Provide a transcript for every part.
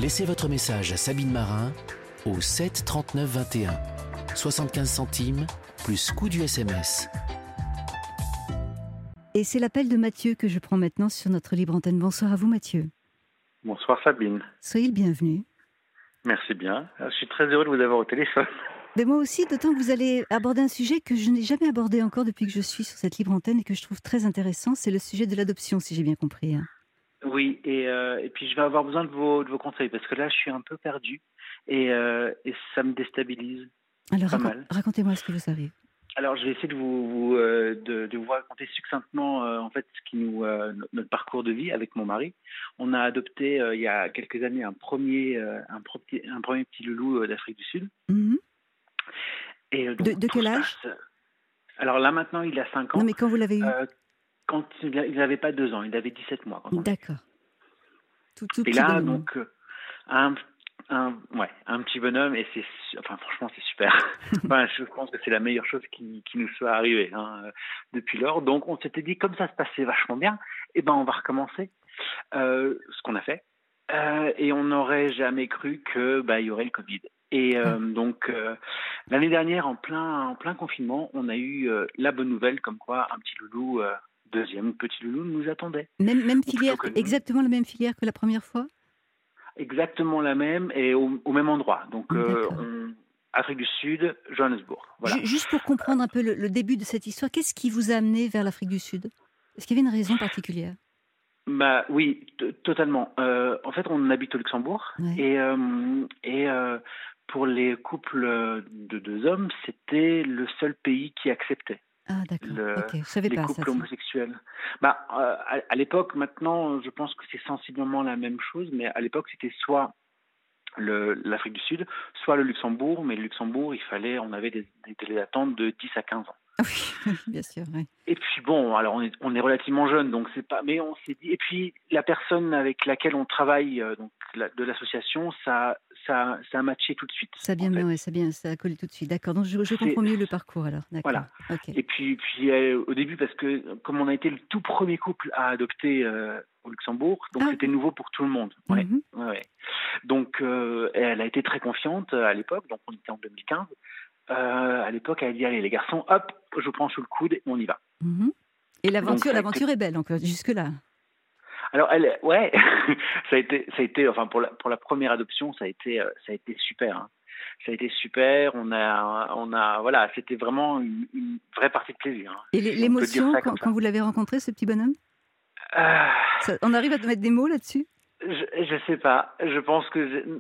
Laissez votre message à Sabine Marin au 7 39 21. 75 centimes plus coût du SMS. Et c'est l'appel de Mathieu que je prends maintenant sur notre libre antenne. Bonsoir à vous Mathieu. Bonsoir Sabine. Soyez le bienvenu. Merci bien. Je suis très heureux de vous avoir au téléphone. Mais moi aussi, d'autant que vous allez aborder un sujet que je n'ai jamais abordé encore depuis que je suis sur cette libre antenne et que je trouve très intéressant. C'est le sujet de l'adoption, si j'ai bien compris. Oui, et puis je vais avoir besoin de vos conseils parce que là, je suis un peu perdu et ça me déstabilise. Alors, pas mal. racontez-moi ce qui vous arrive. Alors, je vais essayer de vous raconter succinctement en fait notre parcours de vie avec mon mari. On a adopté il y a quelques années un premier petit loulou d'Afrique du Sud. Mm-hmm. Et donc, de quel âge? Alors là, maintenant, il a 5 ans. Non, mais quand vous l'avez eu? Quand il n'avait pas 2 ans, il avait 17 mois. D'accord. Tout et petit là, bonhomme. donc, un petit bonhomme, et franchement, c'est super. Je pense que c'est la meilleure chose qui nous soit arrivée depuis lors. Donc, on s'était dit, comme ça se passait vachement bien, on va recommencer. Ce qu'on a fait. Et on n'aurait jamais cru qu'il y aurait le Covid. Et donc, l'année dernière, en plein confinement, on a eu la bonne nouvelle comme quoi un petit loulou, deuxième petit loulou, nous attendait. Même filière, exactement la même filière que la première fois? Exactement la même et au même endroit. Donc, Afrique du Sud, Johannesburg. Voilà. Juste pour comprendre un peu le début de cette histoire, qu'est-ce qui vous a amené vers l'Afrique du Sud? Est-ce qu'il y avait une raison particulière? Oui, totalement. En fait, on habite au Luxembourg. Ouais. Et pour les couples de 2 hommes, c'était le seul pays qui acceptait les couples homosexuels. À l'époque, maintenant, je pense que c'est sensiblement la même chose, mais à l'époque, c'était soit l'Afrique du Sud, soit le Luxembourg. Mais le Luxembourg, on avait des délais d'attente de 10 à 15 ans. Oui, bien sûr. Oui. Et puis alors on est relativement jeune, donc c'est pas. Mais on s'est dit. Et puis la personne avec laquelle on travaille, de l'association, ça a matché tout de suite. Ça a collé tout de suite. D'accord. Donc je comprends mieux le parcours alors. D'accord. Voilà. Okay. Et puis au début, parce que comme on a été le tout premier couple à adopter au Luxembourg, donc c'était nouveau pour tout le monde. Ouais. Mm-hmm. Ouais. Donc elle a été très confiante à l'époque. Donc on était en 2015. À l'époque, elle a dit allez les garçons, hop, je vous prends sous le coude et on y va. Mmh. Et l'aventure est belle encore jusque là. Alors ça a été enfin pour la première adoption, ça a été super. Hein. Ça a été super. On a voilà, c'était vraiment une vraie partie de plaisir. Hein, et l'émotion quand vous l'avez rencontré, ce petit bonhomme. On arrive à mettre des mots là-dessus? Je sais pas. Je pense que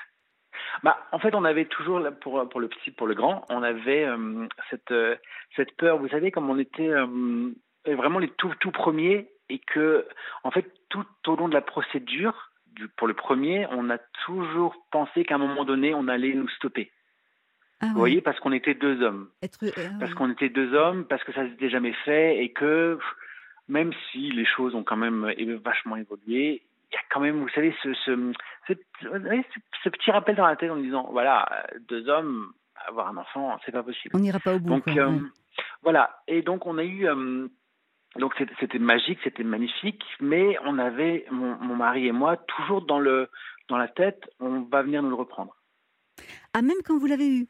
en fait, on avait toujours pour le grand, on avait cette peur. Vous savez, comme on était vraiment les tout premiers, et que en fait tout au long de la procédure pour le premier, on a toujours pensé qu'à un moment donné, on allait nous stopper. Vous voyez, parce qu'on était 2 hommes. Qu'on était 2 hommes, parce que ça s'était jamais fait, et que même si les choses ont quand même vachement évolué, il y a quand même, vous savez, ce petit rappel dans la tête en disant, voilà, 2 hommes, avoir un enfant, c'est pas possible. On n'ira pas au bout. Donc, voilà. Et donc, on a eu... donc, c'était magique, c'était magnifique, mais on avait, mon mari et moi, toujours dans la tête, on va venir nous le reprendre. Ah, même quand vous l'avez eu?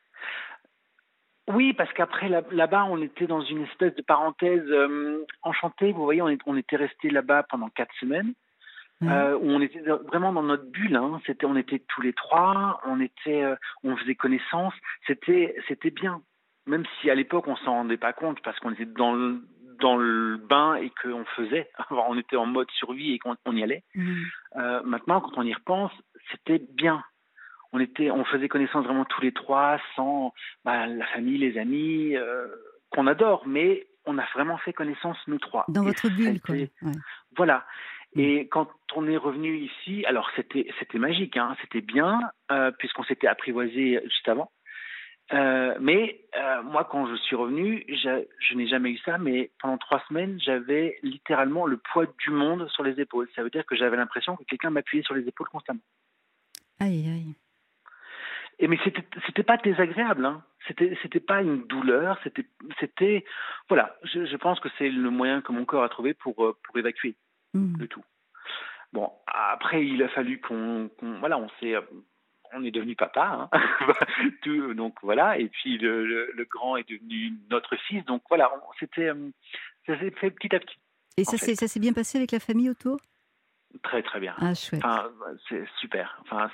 Oui, parce qu'après, là-bas, on était dans une espèce de parenthèse enchantée. Vous voyez, on était resté là-bas pendant 4 semaines. Où on était vraiment dans notre bulle, hein. On était tous les 3, on faisait connaissance, c'était bien. Même si à l'époque on s'en rendait pas compte parce qu'on était dans le bain et qu'on faisait, on était en mode survie et qu'on y allait. Maintenant, quand on y repense, c'était bien. On faisait connaissance vraiment tous les 3, sans la famille, les amis qu'on adore, mais on a vraiment fait connaissance nous 3. Dans votre bulle, quoi. Ouais. Voilà. Et quand on est revenu ici, alors c'était magique, hein, c'était bien, puisqu'on s'était apprivoisé juste avant. Mais moi, quand je suis revenu, je n'ai jamais eu ça, mais pendant 3 semaines, j'avais littéralement le poids du monde sur les épaules. Ça veut dire que j'avais l'impression que quelqu'un m'appuyait sur les épaules constamment. Aïe, aïe. Mais c'était pas désagréable, hein. C'était pas une douleur, c'était voilà. Je pense que c'est le moyen que mon corps a trouvé pour évacuer le tout. Bon, après, il a fallu voilà, on est devenu papa, hein. Donc voilà, et puis le grand est devenu notre fils, donc voilà, ça s'est fait petit à petit, Et en fait. ça s'est bien passé avec la famille autour? Très très bien. Ah chouette. Enfin, c'est super. Enfin,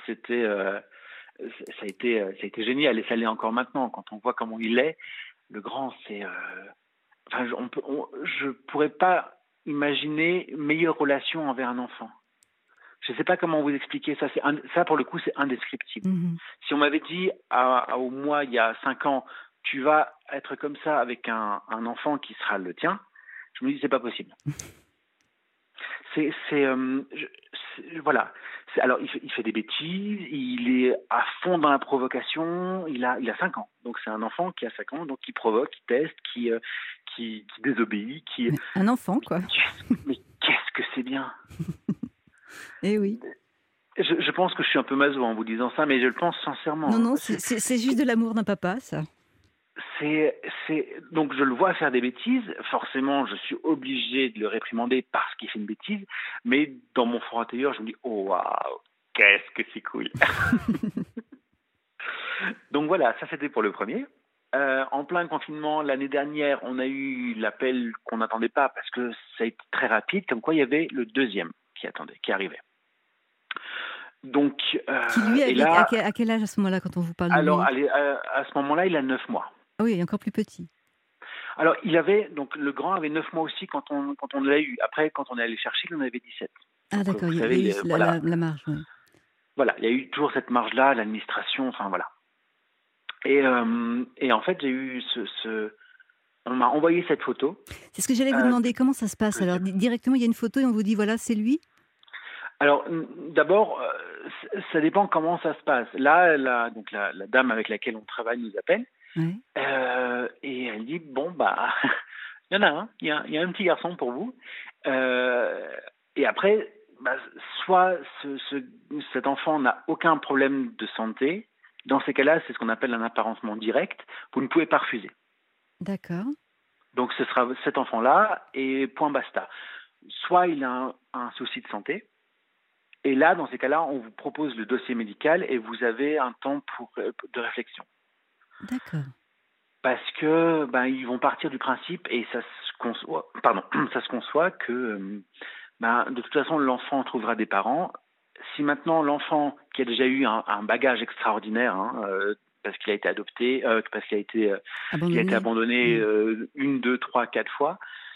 ça a été génial, et ça l'est encore maintenant quand on voit comment il est. Le grand, enfin, je pourrais pas imaginer une meilleure relation envers un enfant. Je ne sais pas comment vous expliquer ça. Ça, pour le coup, c'est indescriptible. Mmh. Si on m'avait dit au mois, il y a 5 ans, tu vas être comme ça avec un enfant qui sera le tien, je me dis, c'est pas possible. Voilà. Alors, il fait des bêtises, il est à fond dans la provocation, il a 5 ans. Donc, c'est un enfant qui a 5 ans, donc qui provoque, qui teste, qui désobéit, Mais un enfant, quoi. Mais qu'est-ce que c'est bien! Eh oui. Je pense que je suis un peu maso en vous disant ça, mais je le pense sincèrement. Non, non, c'est juste de l'amour d'un papa, ça. Donc je le vois faire des bêtises, forcément je suis obligé de le réprimander parce qu'il fait une bêtise, mais dans mon fort intérieur je me dis oh waouh, qu'est-ce que c'est cool. Donc voilà, ça c'était pour le premier. En plein confinement l'année dernière, on a eu l'appel qu'on n'attendait pas parce que ça a été très rapide, comme quoi il y avait le deuxième qui arrivait. Donc Qui lui et avait là, à quel âge à ce moment-là quand on vous parle de alors lui? allez, à ce moment-là, il a 9 mois. Ah oui, il est encore plus petit. Alors, donc le grand avait 9 mois aussi quand on l'a eu. Après, quand on est allé chercher, il en avait 17. Ah Donc, d'accord, vous il savez, y a eu voilà, la marge, oui. voilà, il y a eu toujours cette marge-là, l'administration, enfin voilà. Et en fait, j'ai eu on m'a envoyé cette photo. C'est ce que j'allais vous demander, comment ça se passe alors? Directement, il y a une photo et on vous dit voilà, c'est lui? Alors, d'abord, ça dépend comment ça se passe. Là, donc la dame avec laquelle on travaille nous appelle. Ouais. Et elle dit bon bah il y en a un, il y a un petit garçon pour vous. Et après, bah, soit cet enfant n'a aucun problème de santé. Dans ces cas-là, c'est ce qu'on appelle un apparentement direct. Vous ne pouvez pas refuser. D'accord. Donc ce sera cet enfant-là et point basta. Soit il a un souci de santé. Et là, dans ces cas-là, on vous propose le dossier médical et vous avez un temps de réflexion. D'accord. Parce que ils vont partir du principe, et ça se conçoit que de toute façon l'enfant trouvera des parents. Si maintenant l'enfant qui a déjà eu un bagage extraordinaire, parce qu'il a été adopté, parce qu'il a été abandonné 1, 2, 3, 4 fois,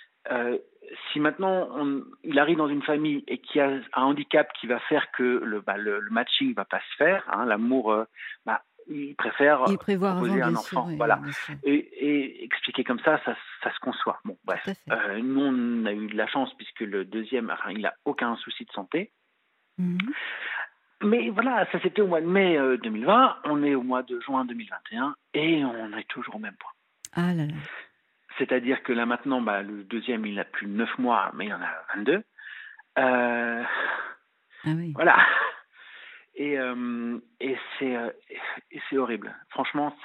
si maintenant il arrive dans une famille et qu'il y a un handicap qui va faire que le matching va pas se faire, l'amour, il préfère prévoir proposer avant, un bien enfant, sûr, oui, voilà. bien sûr. Et expliquer comme ça se conçoit. Bon, bref. Tout à fait. Nous, on a eu de la chance puisque le deuxième, il a aucun souci de santé. Mmh. Mais voilà, ça c'était au mois de mai 2020. On est au mois de juin 2021 et on est toujours au même point. Ah là là. C'est-à-dire que là maintenant, le deuxième, il a plus de 9 mois, mais il en a 22. Ah oui. Voilà. Et c'est horrible. Franchement,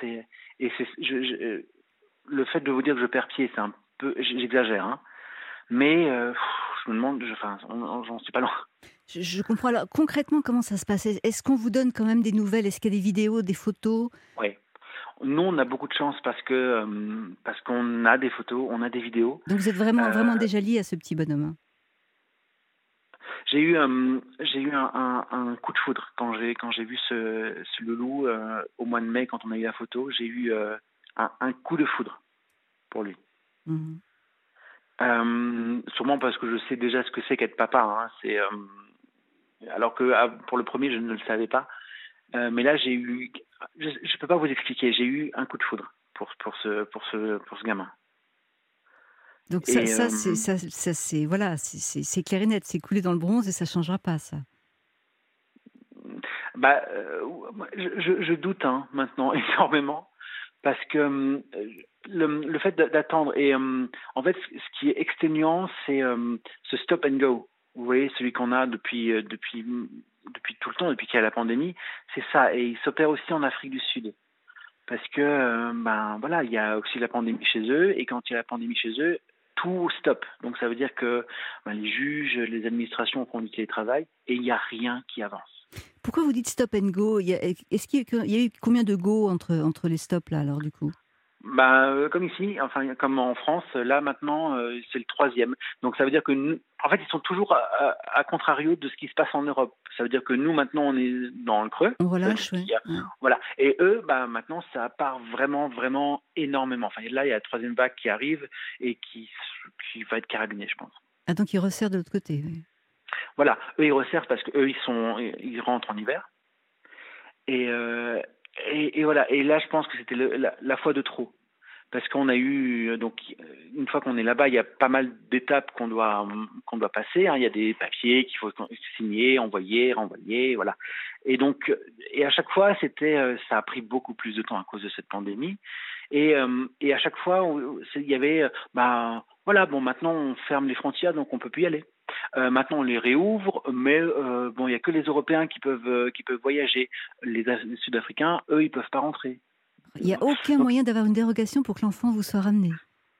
le fait de vous dire que je perds pied, c'est un peu, j'exagère, hein. Mais je me demande, j'en suis pas loin. Je comprends. Alors, concrètement, comment ça se passe? Est-ce qu'on vous donne quand même des nouvelles? Est-ce qu'il y a des vidéos, des photos? Oui. Nous, on a beaucoup de chance parce qu'on a des photos, on a des vidéos. Donc vous êtes vraiment déjà lié à ce petit bonhomme, hein? J'ai eu un coup de foudre quand j'ai vu ce loulou au mois de mai, quand on a eu la photo. J'ai eu un coup de foudre pour lui. Mmh. Sûrement parce que je sais déjà ce que c'est qu'être papa, hein. Alors que pour le premier, je ne le savais pas. Mais là, j'ai eu, je peux pas vous expliquer. J'ai eu un coup de foudre pour ce gamin. Donc c'est voilà, c'est clair et net, c'est coulé dans le bronze et ça changera pas, ça. Je doute maintenant énormément parce que le fait d'attendre et en fait ce qui est exténuant, c'est ce stop and go. Vous voyez, celui qu'on a depuis tout le temps, depuis qu'il y a la pandémie, c'est ça. Et il s'opère aussi en Afrique du Sud. Parce que, voilà, il y a aussi la pandémie chez eux. Et quand il y a la pandémie chez eux, tout stop. Donc ça veut dire que les juges, les administrations font du télétravail et il n'y a rien qui avance. Pourquoi vous dites stop and go? Est-ce qu'il y a eu combien de go entre les stops là alors du coup? Comme ici, enfin comme en France, là maintenant c'est le 3e. Donc ça veut dire que nous, en fait ils sont toujours à contrario de ce qui se passe en Europe. Ça veut dire que nous maintenant on est dans le creux. On relâche, ouais. Voilà. Et eux, maintenant ça part vraiment vraiment énormément. Enfin là il y a la 3e vague qui arrive et qui va être carabinée, je pense. Ah donc ils resserrent de l'autre côté. Oui. Voilà, eux ils resserrent parce que eux ils rentrent en hiver. Et voilà. Et là, je pense que c'était la fois de trop. Parce qu'on a eu, donc, une fois qu'on est là-bas, il y a pas mal d'étapes qu'on doit passer. Hein. Il y a des papiers qu'il faut signer, envoyer, renvoyer, voilà. Et donc, à chaque fois, ça a pris beaucoup plus de temps à cause de cette pandémie. Et à chaque fois, il y avait, voilà, bon, maintenant on ferme les frontières, donc on peut plus y aller. Maintenant, on les réouvre, mais il n'y a que les Européens qui peuvent voyager. Les Sud-Africains, eux, ils peuvent pas rentrer. Il n'y a aucun moyen d'avoir une dérogation pour que l'enfant vous soit ramené.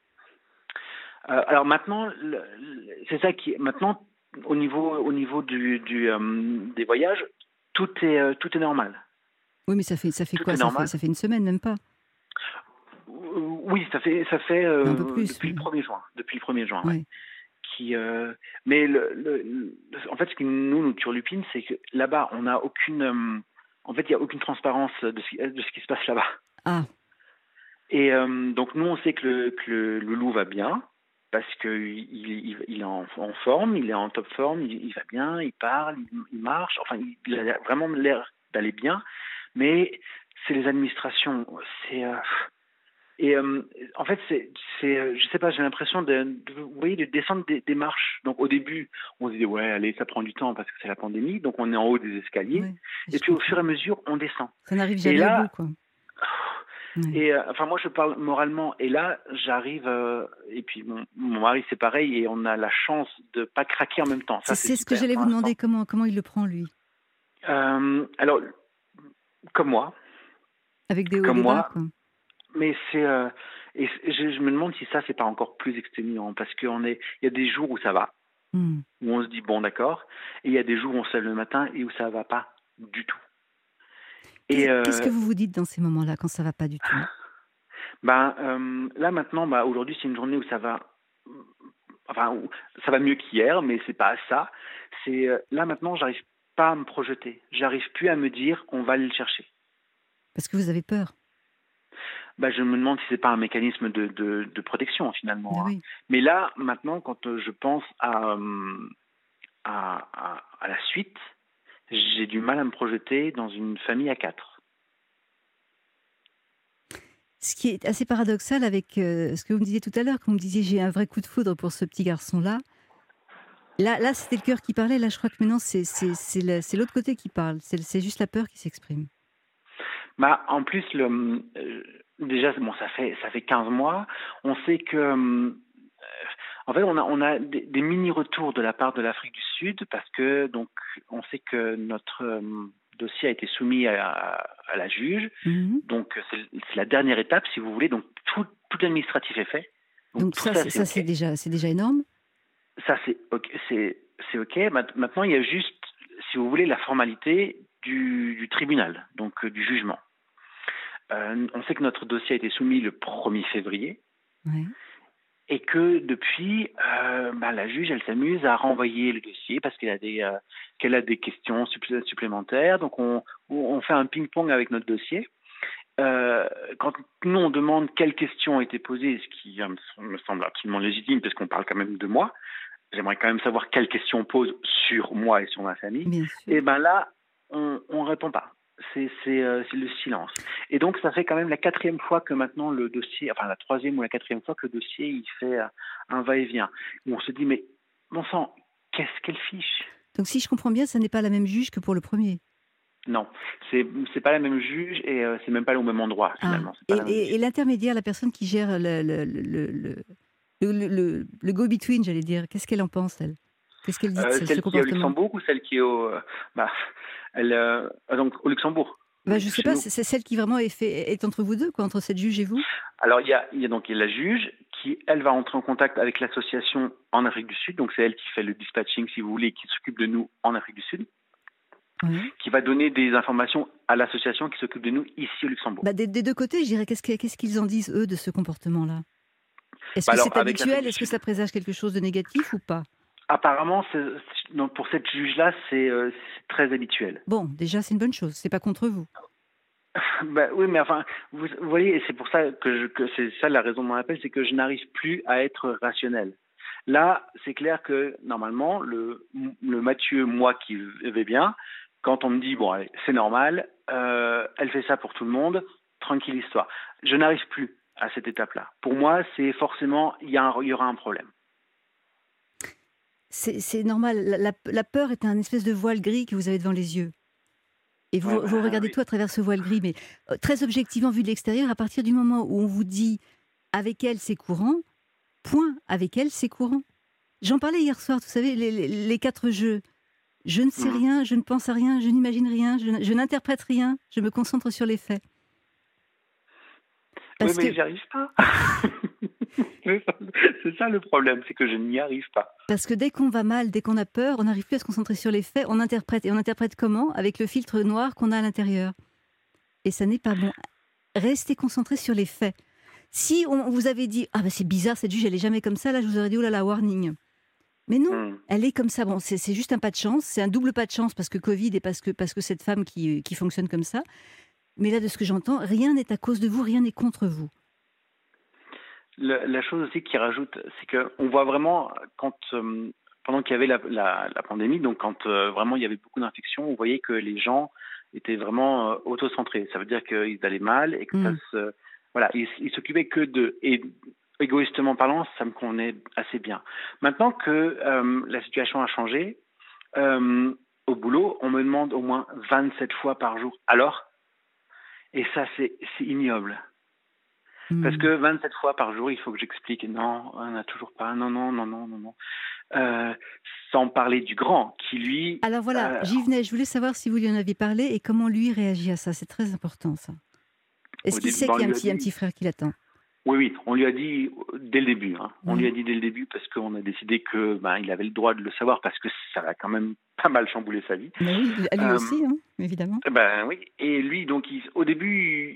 Alors maintenant, c'est ça qui maintenant au niveau des voyages, tout est normal. Oui, mais ça fait tout quoi? Ça fait une semaine, même pas. Oui, ça fait un peu plus, depuis le 1er juin. Depuis le 1er juin, ouais. Mais en fait, ce qui nous turlupine, c'est que là-bas, on n'a aucune. En fait, il n'y a aucune transparence de ce qui se passe là-bas. Ah. Et donc nous, on sait que le loup va bien parce qu'il est en forme, il est en top forme, il va bien, il parle, il marche. Enfin, il a vraiment l'air d'aller bien. Mais c'est les administrations, Et en fait, je sais pas, j'ai l'impression de descendre des marches. Donc au début, on se dit ouais, allez, ça prend du temps parce que c'est la pandémie, donc on est en haut des escaliers. Ouais, et puis au fur et à mesure, on descend. Ça n'arrive jamais au bout, quoi. Et moi, je parle moralement. Et là, j'arrive, et puis mon mari, c'est pareil, et on a la chance de pas craquer en même temps. Ça, c'est ce que j'allais vous demander. Comment il le prend, lui? Alors, comme moi. Avec des hauts et des bas, quoi. Mais et je me demande si ça c'est pas encore plus exténuant parce il y a des jours où ça va, où on se dit bon d'accord, et il y a des jours où on se lève le matin et où ça va pas du tout. Qu'est-ce que vous vous dites dans ces moments-là quand ça va pas du tout? Là maintenant, aujourd'hui c'est une journée où ça va, ça va mieux qu'hier, mais c'est pas ça. C'est là maintenant, j'arrive pas à me projeter, j'arrive plus à me dire on va aller le chercher. Parce que vous avez peur. Je me demande si c'est pas un mécanisme de protection finalement. Oui. Hein. Mais là, maintenant, quand je pense à la suite, j'ai du mal à me projeter dans une famille à 4. Ce qui est assez paradoxal avec ce que vous me disiez tout à l'heure, quand vous me disiez j'ai un vrai coup de foudre pour ce petit garçon-là. Là, c'était le cœur qui parlait. Là, je crois que maintenant, c'est l'autre côté qui parle. C'est juste la peur qui s'exprime. En plus, déjà, bon, ça fait 15 mois. On sait que, en fait, on a des mini-retours de la part de l'Afrique du Sud parce que, donc, on sait que notre dossier a été soumis à la juge. Mm-hmm. Donc, c'est la dernière étape, si vous voulez. Donc, tout l'administratif est fait. Donc ça c'est déjà énorme. Ça, c'est OK. Maintenant, il y a juste, si vous voulez, la formalité du tribunal, donc du jugement. On sait que notre dossier a été soumis le 1er février. Ouais. Et que depuis, la juge, elle s'amuse à renvoyer le dossier parce qu'elle a des questions supplémentaires. Donc, on fait un ping-pong avec notre dossier. Quand nous, on demande quelles questions ont été posées, ce qui me semble absolument légitime parce qu'on parle quand même de moi, j'aimerais quand même savoir quelles questions on pose sur moi et sur ma famille. Et là, on ne répond pas. C'est le silence. Et donc, ça fait quand même la 4e fois que maintenant le dossier, enfin la 3e ou la 4e fois que le dossier, il fait un va-et-vient. Où on se dit, mais bon sang, qu'est-ce qu'elle fiche? Donc, si je comprends bien, ça n'est pas la même juge que pour le premier? Non, c'est pas la même juge et c'est même pas au même endroit, finalement. Et l'intermédiaire, la personne qui gère le go-between, j'allais dire, qu'est-ce qu'elle en pense, elle? Qu'est-ce qu'elle dit de celle qui est au Luxembourg ou celle qui est donc au Luxembourg? Je ne sais pas, c'est celle qui vraiment est entre vous deux, quoi, entre cette juge et vous? Alors, il y a la juge qui, elle, va entrer en contact avec l'association en Afrique du Sud. Donc, c'est elle qui fait le dispatching, si vous voulez, qui s'occupe de nous en Afrique du Sud, qui va donner des informations à l'association qui s'occupe de nous ici au Luxembourg. Des deux côtés, je dirais, qu'est-ce qu'ils en disent, eux, de ce comportement-là ? Est-ce que alors, c'est habituel ? Est-ce que ça présage quelque chose de négatif ou pas ? Apparemment, pour cette juge-là, c'est très habituel. Bon, déjà, c'est une bonne chose. C'est pas contre vous. Oui, mais enfin, vous voyez, et c'est pour ça que c'est ça la raison de mon appel, c'est que je n'arrive plus à être rationnel. Là, c'est clair que normalement, le Mathieu, moi qui vais bien, quand on me dit bon, allez, c'est normal, elle fait ça pour tout le monde, tranquille histoire. Je n'arrive plus à cette étape-là. Pour moi, c'est forcément il y aura un problème. C'est normal. La peur est un espèce de voile gris que vous avez devant les yeux. Et vous regardez tout à travers ce voile gris. Mais très objectivement, vu de l'extérieur, à partir du moment où on vous dit « avec elle, c'est courant », point, avec elle, c'est courant. J'en parlais hier soir, vous savez, les 4 jeux. Je ne sais rien, je ne pense à rien, je n'imagine rien, je n'interprète rien, je me concentre sur les faits. Oui, mais j'y arrive pas. C'est ça le problème, c'est que je n'y arrive pas. Parce que dès qu'on va mal, dès qu'on a peur, on n'arrive plus à se concentrer sur les faits, on interprète. Et on interprète comment ? Avec le filtre noir qu'on a à l'intérieur. Et ça n'est pas bon. Restez concentrés sur les faits. Si on vous avait dit « Ah ben c'est bizarre, cette juge, elle n'est jamais comme ça », là je vous aurais dit « Oh là là, warning ». Mais non, elle est comme ça. Bon, c'est juste un pas de chance, c'est un double pas de chance parce que Covid et parce que cette femme qui fonctionne comme ça. Mais là, de ce que j'entends, rien n'est à cause de vous, rien n'est contre vous. La chose aussi qui rajoute, c'est qu'on voit vraiment, pendant qu'il y avait la pandémie, donc quand vraiment il y avait beaucoup d'infections, on voyait que les gens étaient vraiment auto-centrés. Ça veut dire qu'ils allaient mal et que ils s'occupaient que d'eux. Et égoïstement parlant, ça me convenait assez bien. Maintenant que la situation a changé, au boulot, on me demande au moins 27 fois par jour. Alors ? Et ça, c'est ignoble. Parce que 27 fois par jour, il faut que j'explique. Non, on n'a toujours pas. Non. Sans parler du grand, qui lui... Alors voilà, j'y venais. Je voulais savoir si vous lui en aviez parlé et comment lui réagit à ça. C'est très important, ça. Est-ce qu'il sait qu'il y a un petit frère qui l'attend ? Oui, on lui a dit dès le début. On lui a dit dès le début parce qu'on a décidé que il avait le droit de le savoir parce que ça a quand même pas mal chamboulé sa vie. Mais oui, à lui aussi, évidemment. Oui, et lui, donc, au début,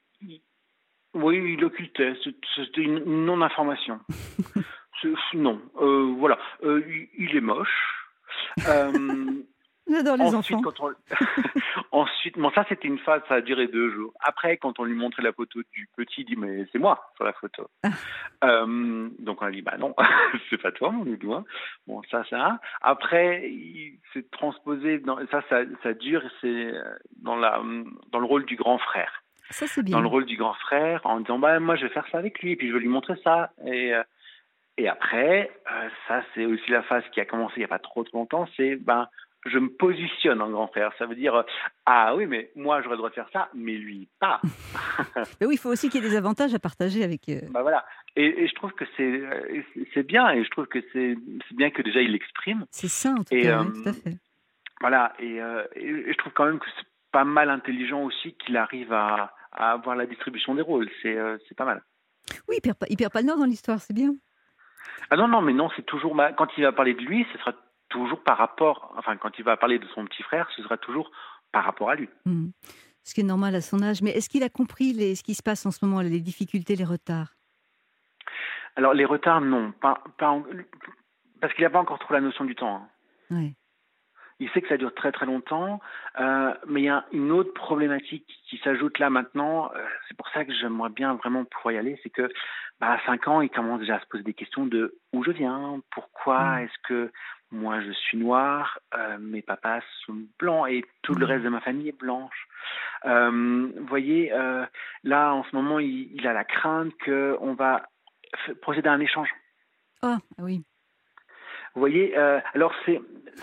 il occultait. C'était une non-information. Non, voilà. Il est moche. J'adore les enfants. Ensuite, ça c'était une phase, ça a duré 2 jours. Après, quand on lui montrait la photo du petit, il dit mais c'est moi sur la photo. Donc on a dit bah non, c'est pas toi mon doudou. Bon ça. Après, il s'est transposé dans ça dure, c'est dans le rôle du grand frère. Ça c'est bien. Dans le rôle du grand frère, en disant bah moi je vais faire ça avec lui et puis je vais lui montrer ça et après, ça c'est aussi la phase qui a commencé il n'y a pas trop longtemps, c'est je me positionne en grand frère. Ça veut dire ah oui, mais moi j'aurais le droit de faire ça, mais lui pas. Mais oui, il faut aussi qu'il y ait des avantages à partager avec. Voilà. Et je trouve que c'est bien, et je trouve que c'est bien que déjà il l'exprime. C'est sain en tout cas, tout à fait. Voilà, et je trouve quand même que c'est pas mal intelligent aussi qu'il arrive à avoir la distribution des rôles. C'est pas mal. Oui, il perd pas le nord dans l'histoire, c'est bien. Ah non, mais non, c'est toujours quand il va parler de lui, ce sera toujours par rapport, quand il va parler de son petit frère, ce sera toujours par rapport à lui. Ce qui est normal à son âge. Mais est-ce qu'il a compris ce qui se passe en ce moment, les difficultés, les retards ? Alors, les retards, non. Parce qu'il n'a pas encore trop la notion du temps. Ouais. Il sait que ça dure très très longtemps, mais il y a une autre problématique qui s'ajoute là maintenant. C'est pour ça que j'aimerais bien vraiment pouvoir y aller. C'est que à 5 ans, il commence déjà à se poser des questions de où je viens, pourquoi est-ce que moi je suis noir, mes papas sont blancs et tout le reste de ma famille est blanche. Vous voyez, là en ce moment, il a la crainte qu'on va procéder à un échange. Ah oui. Vous voyez, alors c'est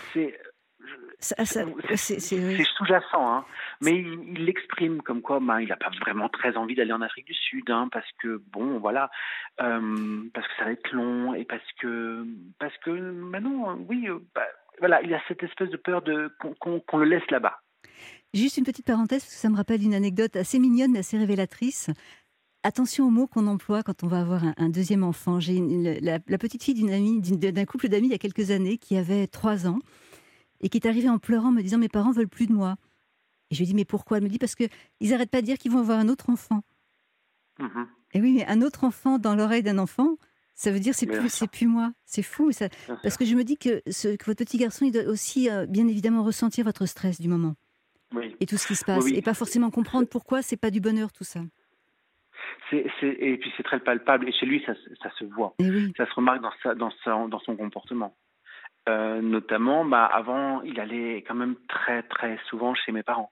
sous-jacent, mais il l'exprime comme quoi il n'a pas vraiment très envie d'aller en Afrique du Sud, parce que voilà, parce que ça va être long et parce que non, voilà, il y a cette espèce de peur qu'on le laisse là-bas. Juste une petite parenthèse, parce que ça me rappelle une anecdote assez mignonne mais assez révélatrice. attention aux mots qu'on emploie quand on va avoir un deuxième enfant. J'ai la petite fille d'un couple d'amis il y a quelques années qui avait 3 ans et qui est arrivée en pleurant me disant « Mes parents veulent plus de moi ». Et je lui dis « Mais pourquoi ?» Elle me dit « Parce qu'ils n'arrêtent pas de dire qu'ils vont avoir un autre enfant ». Et oui, mais un autre enfant dans l'oreille d'un enfant, ça veut dire c'est plus moi. C'est fou. Parce que je me dis que votre petit garçon, il doit aussi bien évidemment ressentir votre stress du moment. Oui. Et tout ce qui se passe. Oui. Et pas forcément comprendre pourquoi c'est pas du bonheur tout ça. Et puis c'est très palpable. Et chez lui, ça se voit. Ça se remarque dans son comportement. Notamment, avant, il allait quand même très très souvent chez mes parents.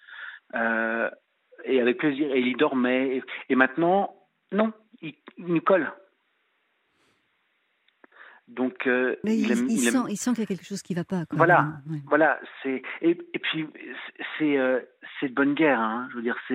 Et avec plaisir. Et il dormait. Et maintenant, non, il me colle. Donc, mais il sent qu'il y a quelque chose qui ne va pas. Voilà. Et puis, c'est de bonne guerre. Hein. Je veux dire,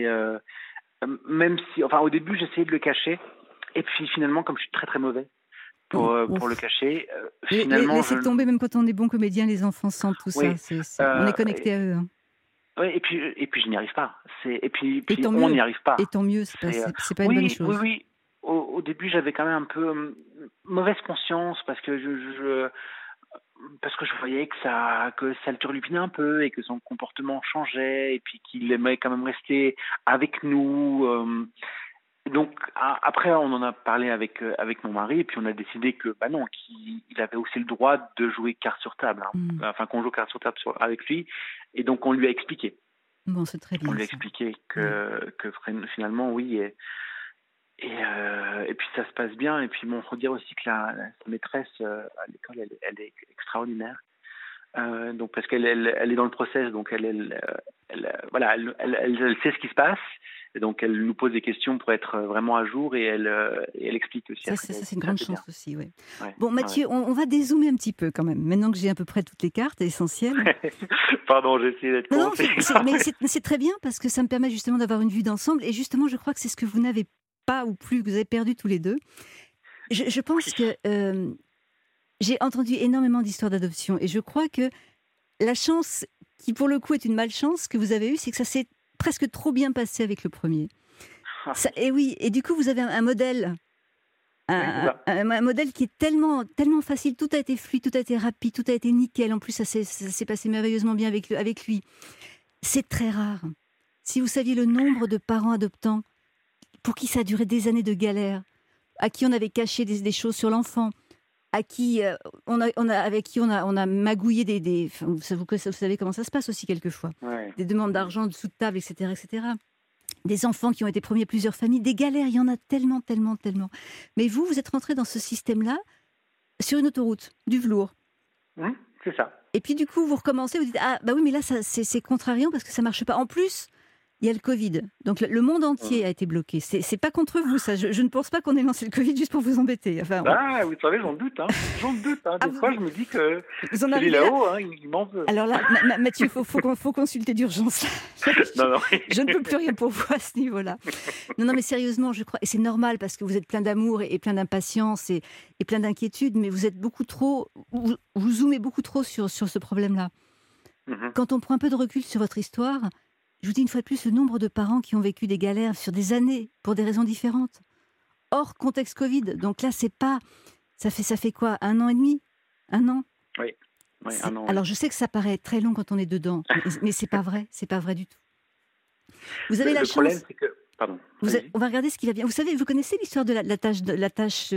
même si, au début, j'essayais de le cacher. Et puis, finalement, comme je suis très, très mauvais pour le cacher, finalement... Laissez tomber, même quand on est bon comédien, les enfants sentent tout ça. On est connecté à eux. Hein. Oui, et puis, je n'y arrive pas. Et puis on n'y arrive pas. Et tant mieux, c'est pas une bonne chose. Oui. Au début, j'avais quand même un peu mauvaise conscience parce que je voyais que ça le turlupinait un peu et que son comportement changeait et puis qu'il aimait quand même rester avec nous. Donc après, on en a parlé avec mon mari et puis on a décidé que non, qu'il avait aussi le droit de jouer carte sur table. Qu'on joue carte sur table avec lui. Et donc on lui a expliqué. Bon, c'est très bien. On lui a expliqué que finalement, oui. Et puis ça se passe bien. Et puis faut dire aussi que sa maîtresse à l'école, elle est extraordinaire. Donc parce qu'elle est dans le process, donc elle sait ce qui se passe. Et donc elle nous pose des questions pour être vraiment à jour et elle explique aussi. Ça c'est une grande chance aussi, oui. Ouais. Bon Mathieu, on va dézoomer un petit peu quand même. Maintenant que j'ai à peu près toutes les cartes essentielles. Pardon, j'ai essayé d'être concis. Mais c'est très bien parce que ça me permet justement d'avoir une vue d'ensemble. Et justement, je crois que c'est ce que vous n'avez pas ou plus, que vous avez perdu tous les deux. Je pense que j'ai entendu énormément d'histoires d'adoption et je crois que la chance, qui pour le coup est une malchance que vous avez eue, c'est que ça s'est presque trop bien passé avec le premier. Et du coup vous avez un modèle, un modèle qui est tellement, tellement facile, tout a été fluide, tout a été rapide, tout a été nickel, en plus ça s'est passé merveilleusement bien avec lui. C'est très rare. Si vous saviez le nombre de parents adoptants pour qui ça a duré des années de galère, à qui on avait caché des choses sur l'enfant, à qui avec qui on a magouillé vous savez comment ça se passe aussi quelquefois, des demandes d'argent dessous de table, etc., etc. Des enfants qui ont été promis à plusieurs familles, des galères, il y en a tellement, tellement, tellement. Mais vous êtes rentré dans ce système-là sur une autoroute, du velours. C'est ça. Et puis du coup, vous recommencez, vous dites oui, mais là c'est contrariant parce que ça marche pas. En plus, il y a le Covid. Donc le monde entier a été bloqué. C'est pas contre vous, ça. Je ne pense pas qu'on ait lancé le Covid juste pour vous embêter. Vous savez, j'en doute. Des fois, je me dis que celui là-haut, il m'en veut. Alors là, Mathieu, faut consulter d'urgence. Non. Je ne peux plus rien pour vous à ce niveau-là. Non, mais sérieusement, je crois, et c'est normal parce que vous êtes plein d'amour et plein d'impatience et plein d'inquiétude, mais vous êtes beaucoup trop, vous zoomez beaucoup trop sur ce problème-là. Quand on prend un peu de recul sur votre histoire, je vous dis une fois de plus, le nombre de parents qui ont vécu des galères sur des années, pour des raisons différentes, hors contexte Covid. Donc là, c'est pas... Ça fait quoi, 1 an et demi? 1 an? Oui, 1 an. Alors, je sais que ça paraît très long quand on est dedans, mais c'est pas vrai du tout. Vous avez la chance... Le problème, c'est que... Pardon. On va regarder ce qui va bien. Vous savez, vous connaissez l'histoire de la tache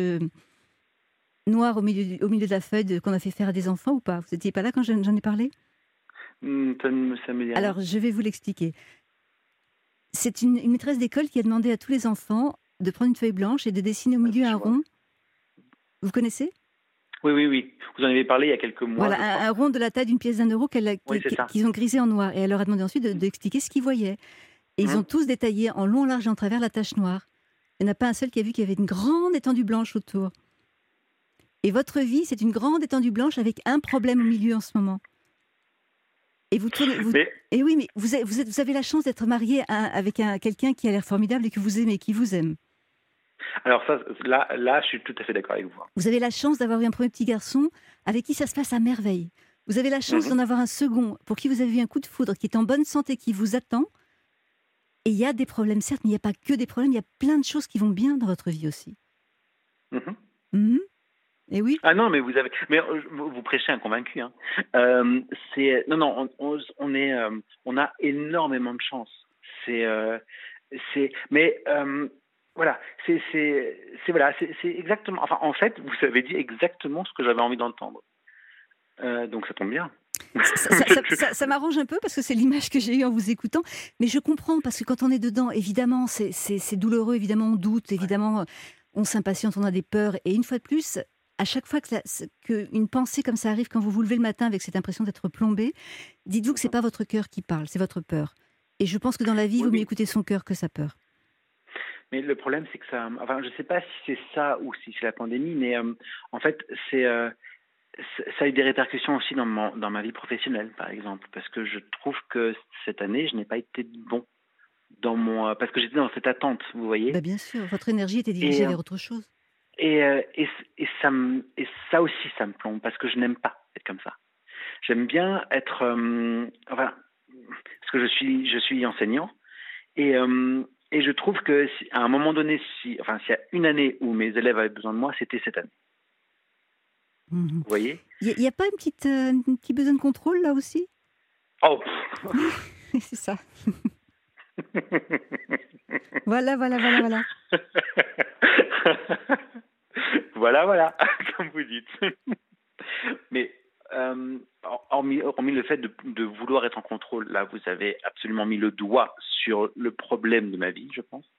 noire au milieu de la feuille qu'on a fait faire à des enfants ou pas? Vous n'étiez pas là quand j'en ai parlé? Ça me dit rien. Alors, je vais vous l'expliquer. C'est une maîtresse d'école qui a demandé à tous les enfants de prendre une feuille blanche et de dessiner au milieu un rond. Vous connaissez? Oui. Vous en avez parlé il y a quelques mois. Voilà, un rond de la taille d'une pièce d'1 € qu'ils ont grisé en noir. Et elle leur a demandé ensuite d'expliquer ce qu'ils voyaient. Et ils ont tous détaillé en long, en large et en travers la tache noire. Il n'y en a pas un seul qui a vu qu'il y avait une grande étendue blanche autour. Et votre vie, c'est une grande étendue blanche avec un problème au milieu en ce moment. Et et oui, mais vous avez la chance d'être marié avec quelqu'un qui a l'air formidable et que vous aimez, qui vous aime. Alors ça, là, je suis tout à fait d'accord avec vous. Vous avez la chance d'avoir eu un premier petit garçon avec qui ça se passe à merveille. Vous avez la chance d'en avoir un second pour qui vous avez eu un coup de foudre, qui est en bonne santé, qui vous attend. Et il y a des problèmes, certes, mais il n'y a pas que des problèmes, il y a plein de choses qui vont bien dans votre vie aussi. Mhm. Mhm. Et oui. Ah non, mais vous prêchez un convaincu. Hein. Non, on a énormément de chance. C'est, euh, mais voilà, c'est exactement. Enfin, en fait, vous avez dit exactement ce que j'avais envie d'entendre. Donc ça tombe bien. Ça m'arrange un peu parce que c'est l'image que j'ai eue en vous écoutant, mais je comprends parce que quand on est dedans, évidemment, c'est douloureux, évidemment, on doute, évidemment, on s'impatiente, on a des peurs, et une fois de plus, à chaque fois qu'une pensée comme ça arrive, quand vous vous levez le matin avec cette impression d'être plombé, dites-vous que c'est pas votre cœur qui parle, c'est votre peur. Et je pense que dans la vie, il vaut mieux écouter son cœur que sa peur. Mais le problème, c'est que ça. Enfin, je sais pas si c'est ça ou si c'est la pandémie, mais en fait, ça a eu des répercussions aussi dans ma vie professionnelle, par exemple, parce que je trouve que cette année, je n'ai pas été bon parce que j'étais dans cette attente, vous voyez. Bah bien sûr, votre énergie était dirigée vers autre chose. Et ça aussi, ça me plombe parce que je n'aime pas être comme ça. J'aime bien être, parce que je suis enseignant et je trouve que à un moment donné, s'il y a une année où mes élèves avaient besoin de moi, c'était cette année. Vous voyez ? Il n'y a pas un petit besoin de contrôle là aussi ? Oh. C'est ça. Voilà. Voilà, comme vous dites. Mais hormis le fait de vouloir être en contrôle, là, vous avez absolument mis le doigt sur le problème de ma vie, je pense.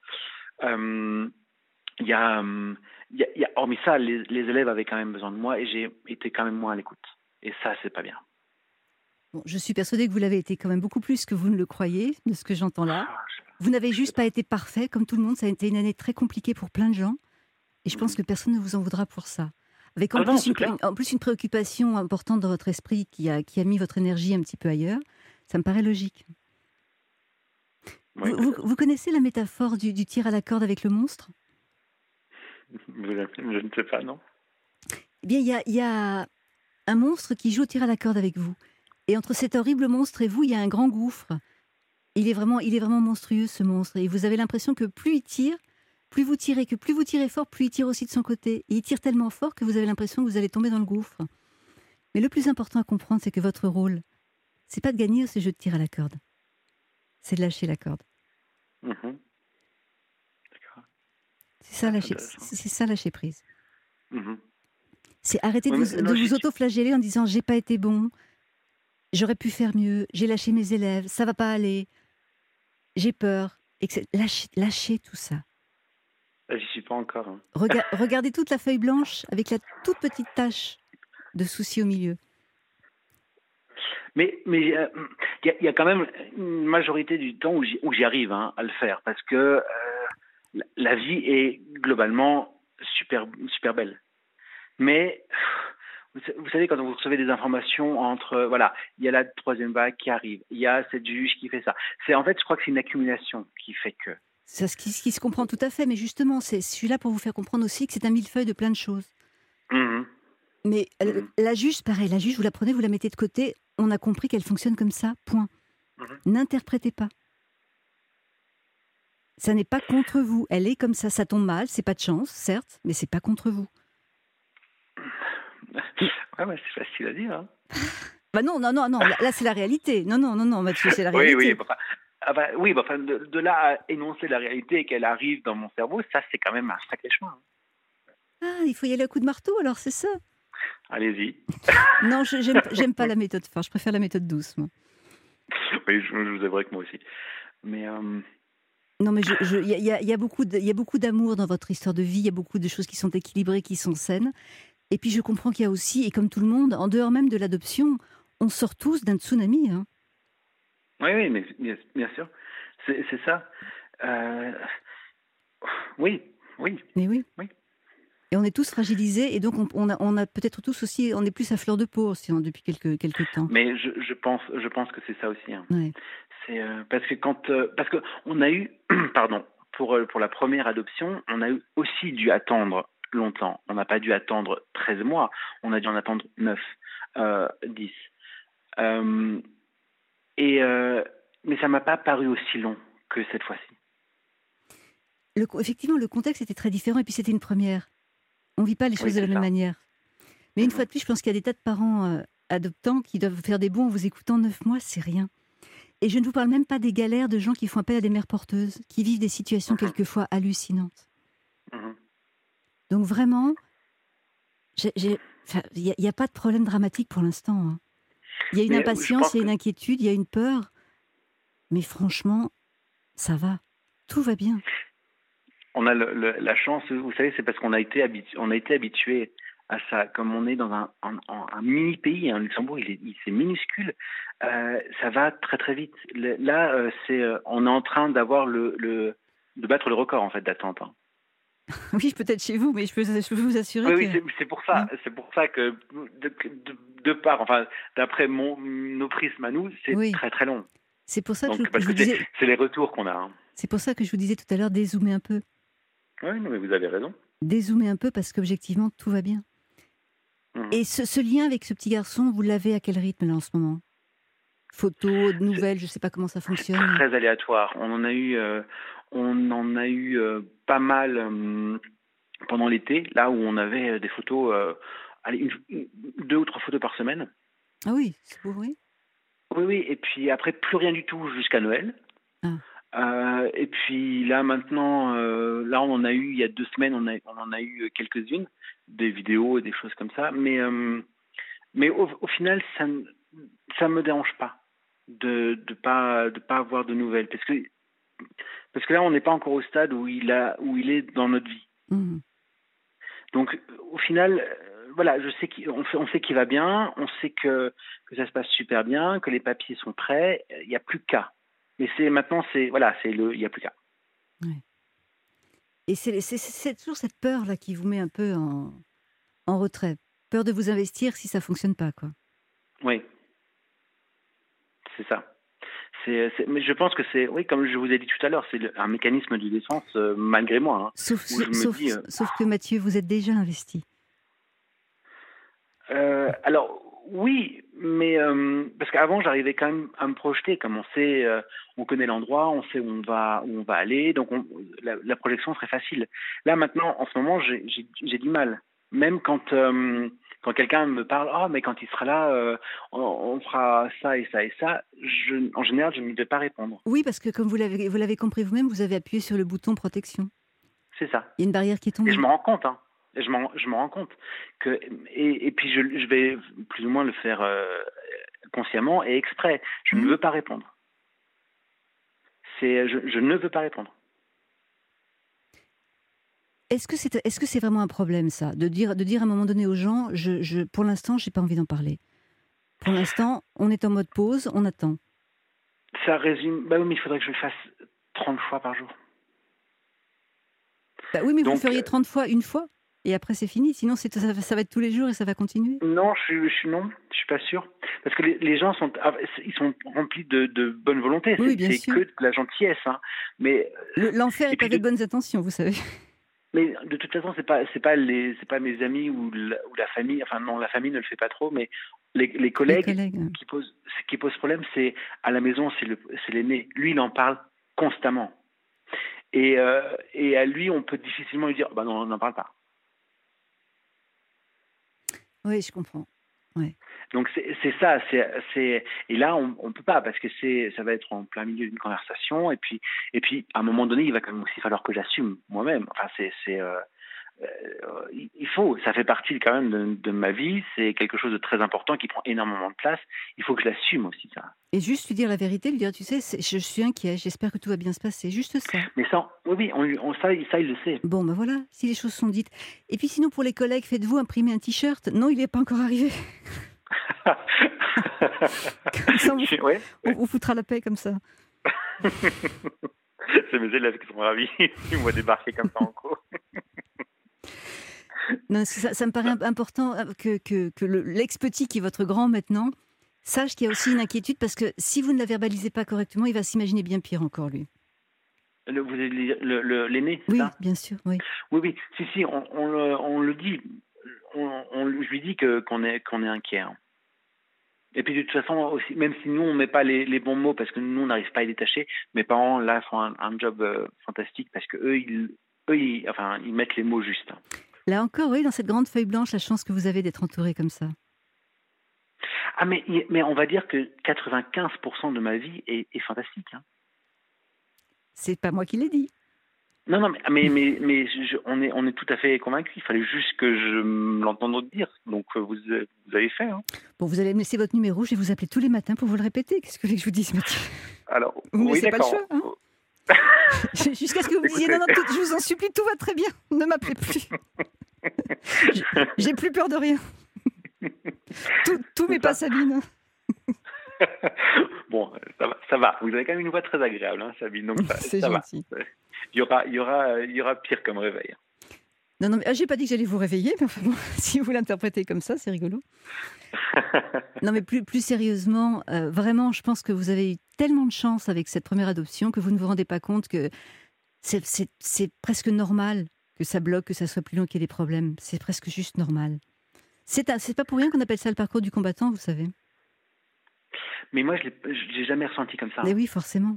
Hormis ça, les élèves avaient quand même besoin de moi et j'ai été quand même moins à l'écoute. Et ça, c'est pas bien. Bon, je suis persuadée que vous l'avez été quand même beaucoup plus que vous ne le croyez, de ce que j'entends là. Vous n'avez juste pas été parfait, comme tout le monde. Ça a été une année très compliquée pour plein de gens. Et je pense que personne ne vous en voudra pour ça. Avec en plus une préoccupation importante dans votre esprit qui a mis votre énergie un petit peu ailleurs, ça me paraît logique. Oui, vous connaissez la métaphore du tir à la corde avec le monstre ? Je ne sais pas, non. Eh bien, il y a un monstre qui joue au tir à la corde avec vous. Et entre cet horrible monstre et vous, il y a un grand gouffre. Il est vraiment monstrueux, ce monstre. Et vous avez l'impression que plus il tire, plus vous tirez fort, plus il tire aussi de son côté. Et il tire tellement fort que vous avez l'impression que vous allez tomber dans le gouffre. Mais le plus important à comprendre, c'est que votre rôle, c'est pas de gagner ce jeu de tir à la corde. C'est de lâcher la corde. D'accord. C'est ça, lâcher prise. Mm-hmm. C'est arrêter de vous auto-flageller en disant « j'ai pas été bon, j'aurais pu faire mieux, j'ai lâché mes élèves, ça va pas aller, j'ai peur. » Lâchez tout ça. J'y suis pas encore. Hein. Regardez toute la feuille blanche avec la toute petite tache de souci au milieu. Mais il y a quand même une majorité du temps où j'y arrive à le faire parce que la vie est globalement super belle. Mais vous savez, quand vous recevez des informations il y a la troisième vague qui arrive, il y a cette juge qui fait ça. En fait, je crois que c'est une accumulation qui fait que. C'est ce qui se comprend tout à fait, mais justement, je suis là pour vous faire comprendre aussi que c'est un millefeuille de plein de choses. Mmh. Mais la juge, pareil, vous la prenez, vous la mettez de côté, on a compris qu'elle fonctionne comme ça, point. Mmh. N'interprétez pas. Ça n'est pas contre vous, elle est comme ça tombe mal, c'est pas de chance, certes, mais c'est pas contre vous. Ouais, c'est facile à dire. Hein. Bah non, là c'est la réalité. Non, Mathieu, c'est la réalité. Oui, de là à énoncer la réalité et qu'elle arrive dans mon cerveau, ça c'est quand même un sacré chemin. Ah, il faut y aller à coup de marteau, alors c'est ça. Allez-y. Non, j'aime pas la méthode forte, je préfère la méthode douce, moi. Oui, je vous avouerai que moi aussi. Mais non, mais il y a beaucoup d'amour dans votre histoire de vie, il y a beaucoup de choses qui sont équilibrées, qui sont saines. Et puis je comprends qu'il y a aussi, et comme tout le monde, en dehors même de l'adoption, on sort tous d'un tsunami. Hein. Oui, mais bien sûr. C'est ça. Oui. Mais oui. Et on est tous fragilisés, et donc on a peut-être tous aussi, on est plus à fleur de peau aussi, depuis quelques temps. Mais je pense que c'est ça aussi. Hein. Ouais. C'est parce que on a eu, pardon, pour la première adoption, on a aussi dû attendre longtemps. On n'a pas dû attendre 13 mois, on a dû en attendre 9, 10. Mais ça m'a pas paru aussi long que cette fois-ci. Effectivement, le contexte était très différent et puis c'était une première. On ne vit pas les Oui, choses de la c'est même ça. manière. Mais une fois Mhm. de plus, je pense qu'il y a des tas de parents adoptants qui doivent faire des bons en vous écoutant. 9 mois, c'est rien. Et je ne vous parle même pas des galères de gens qui font appel à des mères porteuses, qui vivent des situations Mhm. quelquefois hallucinantes. Mhm. Donc vraiment, enfin, il n'y a pas de problème dramatique pour l'instant, hein. Il y a une Mais je impatience, pense il y a que une inquiétude, il y a une peur. Mais franchement, ça va. Tout va bien. on a la chance, vous savez, c'est parce qu'on a été habitué à ça. Comme on est dans un mini pays, hein, Luxembourg, c'est minuscule. Ça va très très vite. Là, on est en train d'avoir de battre le record en fait d'attente, hein. Oui, peut-être chez vous, mais je peux vous assurer Oui, que... oui, c'est pour ça. hein, C'est pour ça que de part, enfin, d'après nos prismes à nous, c'est oui, très très long. c'est pour ça que Donc je parce vous que disais... c'est les retours qu'on a, hein. C'est pour ça que je vous disais tout à l'heure, dézoomer un peu. Oui, non, mais vous avez raison. Dézoomer un peu parce qu'objectivement, tout va bien. Mhm. Et ce lien avec ce petit garçon, vous l'avez à quel rythme là en ce moment? Photos, C'est nouvelles, je ne sais pas comment ça c'est fonctionne. très aléatoire. On en a eu pas mal pendant l'été, là où on avait des photos, allez, deux ou trois photos par semaine. Ah oui, c'est beau, oui. Oui, oui. Et puis après, plus rien du tout jusqu'à Noël. Ah, Et puis là maintenant, là on en a eu il y a 2 semaines, on en a eu quelques-unes, des vidéos et des choses comme ça. Mais au final, ça me dérange pas de pas avoir de nouvelles, parce que là on n'est pas encore au stade où il est dans notre vie. mhm. Donc au final, voilà, on sait qu'il va bien, on sait que ça se passe super bien, que les papiers sont prêts, il n'y a plus qu'à. Mais maintenant, voilà, il n'y a plus qu'à. Ouais. Et c'est toujours cette peur là qui vous met un peu en retrait. Peur de vous investir si ça fonctionne pas, quoi. Oui, c'est ça. Mais je pense que oui, comme je vous ai dit tout à l'heure, c'est un mécanisme de défense malgré moi, hein, Sauf, où je me dis, sauf que Mathieu, vous êtes déjà investi. alors oui, mais parce qu'avant j'arrivais quand même à me projeter, comme on sait, on connaît l'endroit, on sait où on va aller, donc la projection serait facile. Là maintenant, en ce moment, j'ai du mal, même quand quelqu'un me parle, ah mais quand il sera là, on fera ça et ça et ça. En général, je ne vais pas répondre. Oui, parce que comme vous l'avez compris vous-même, vous avez appuyé sur le bouton protection. C'est ça. Il y a une barrière qui est Et je tombée. me rends compte, hein. Je me rends compte que et puis je vais plus ou moins le faire consciemment et exprès. Je ne Mhm. veux pas répondre. Je ne veux pas répondre. Est-ce que c'est vraiment un problème ça, de dire à un moment donné aux gens, pour l'instant, j'ai pas envie d'en parler. Pour l'instant, on est en mode pause, on attend. Ça résume. Bah oui, mais il faudrait que je le fasse 30 fois par jour. Bah oui, mais vous le Donc feriez 30 fois, une fois, et après c'est fini. Sinon, ça va être tous les jours et ça va continuer. non, je suis pas sûr, parce que les gens ils sont remplis de bonne volonté. Oui, bien C'est sûr. que de la gentillesse, hein. Mais L'enfer et est puis pavé de bonnes intentions, vous savez. mais de toute façon, c'est pas mes amis ou la famille. Enfin non, la famille ne le fait pas trop, mais les Les collègues collègues. ce qui pose problème, c'est à la maison, c'est l'aîné. Lui, il en parle constamment. Et à lui, on peut difficilement lui dire, bah non, on n'en parle pas. Oui, je comprends. Ouais. Donc c'est ça, et là on peut pas, parce que ça va être en plein milieu d'une conversation, et puis à un moment donné, il va quand même aussi falloir que j'assume moi-même. Enfin il faut, ça fait partie quand même de ma vie, c'est quelque chose de très important qui prend énormément de place. Il faut que je l'assume aussi, ça. Et juste lui dire la vérité, lui dire, tu sais, je suis inquiet, j'espère que tout va bien se passer. Juste ça. Mais ça, oui, ça il le sait. Bon, ben voilà, si les choses sont dites. Et puis sinon, pour les collègues, faites-vous imprimer un t-shirt. Non, il n'est pas encore arrivé. Comme ça, Ouais. on vous foutra la paix comme ça. C'est mes élèves qui sont ravis. Ils me voient débarquer comme ça en cours. Non, ça me paraît important que l'ex-petit, qui est votre grand maintenant, sache qu'il y a aussi une inquiétude, parce que si vous ne la verbalisez pas correctement, il va s'imaginer bien pire encore, lui. Vous allez dire l'aîné, c'est Oui, ça? bien sûr, oui. Oui, oui. Si, on le dit. Je lui dis qu'on est inquiet, hein. Et puis de toute façon aussi, même si nous on met pas les bons mots parce que nous on n'arrive pas à les détacher, mes parents là font un job fantastique parce que ils mettent les mots justes. Là encore, oui, dans cette grande feuille blanche, la chance que vous avez d'être entouré comme ça. Ah mais on va dire que 95% de ma vie est fantastique. Hein. C'est pas moi qui l'ai dit. Non, on est tout à fait convaincus. Il fallait juste que je l'entende dire. Donc vous avez fait. Hein. Bon, vous allez me laisser votre numéro, je vais vous appeler tous les matins pour vous le répéter. Qu'est-ce que vous voulez que je vous dise, Mathieu? Alors, Vous me oui, laissez pas le d'accord. choix, hein. Jusqu'à ce que vous me disiez non, je vous en supplie, tout va très bien, ne m'appelez plus. J'ai plus peur de rien. Tout mais pas Sabine. Bon, ça va. Vous avez quand même une voix très agréable, hein, Sabine. Donc c'est ça gentil. Va. Il y aura pire comme réveil. Non, mais j'ai pas dit que j'allais vous réveiller, mais enfin bon, si vous l'interprétez comme ça, c'est rigolo. Non, mais plus sérieusement, vraiment, je pense que vous avez eu tellement de chance avec cette première adoption que vous ne vous rendez pas compte que c'est presque normal que ça bloque, que ça soit plus long qu'il y ait des problèmes. C'est presque juste normal. C'est pas pour rien qu'on appelle ça le parcours du combattant, vous savez. Mais moi, je l'ai jamais ressenti comme ça. Mais oui, forcément.